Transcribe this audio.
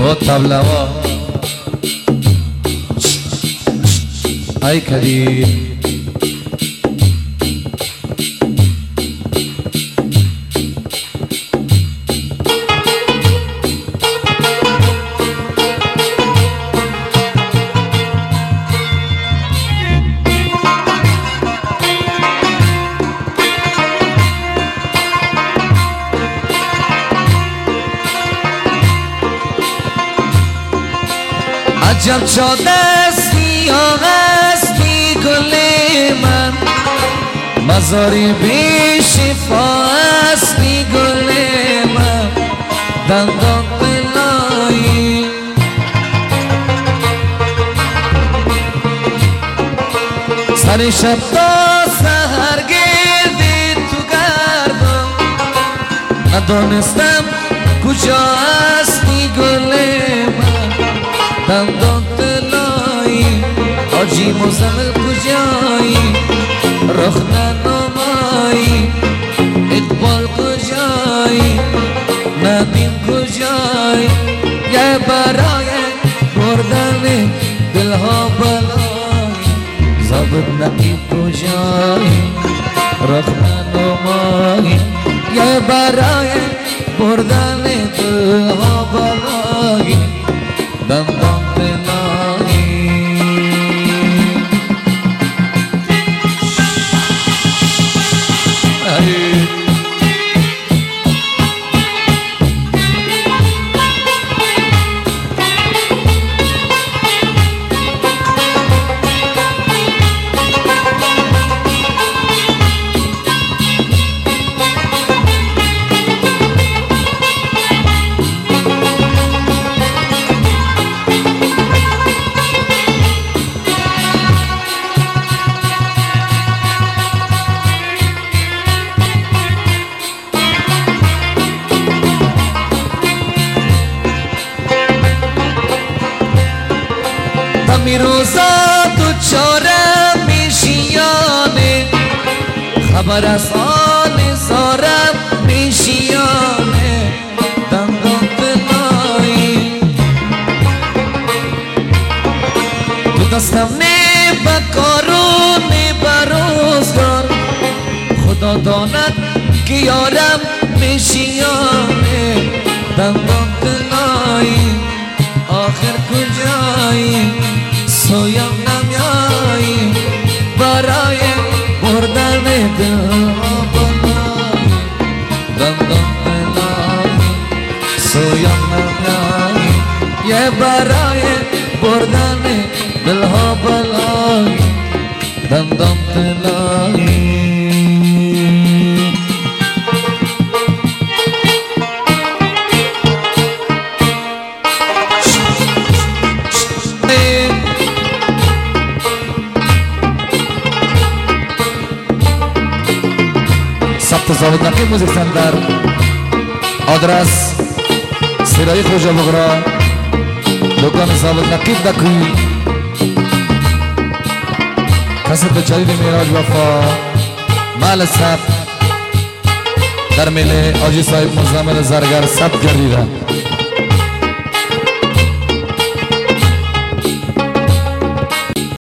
و تبلوا ای کریم عجب چه دستی آغستی گل من مزاری بی شفا استی گل من دندان بلایی سر شب تا سهر گردی تو گردم ندانستم کجا استی گل من دندان طلایی آجی مزمل کجایی رخ ننمایی اقبال کجایی ندیم کجایی یه برای بردن دلها بلایی زابط نقیب کجایی رخ ننمایی یه برای بردن دلها بلایی دندان بلایی می روزا تو چارم میشیانه خبر از حال زارم میشیانه دندان بلایی تو دستم نه بکارو نه بروزگار خدا داند که یارم میشیانه دندان بلایی آخر کجایی سویم نمیایی برای بردن دلها بلایی دندان بلایی سویم نمیایی یه برای بردن دلها بلایی دندان بلایی ثبت ضابط نقیب موزیک سنتر آدرس سرای خوجا بغرا دکان ضابط نقیب دکوی کسب جدید میراج وفا مال ثبت در میله آجی صاحب مزمل زرگر ثبت گردیده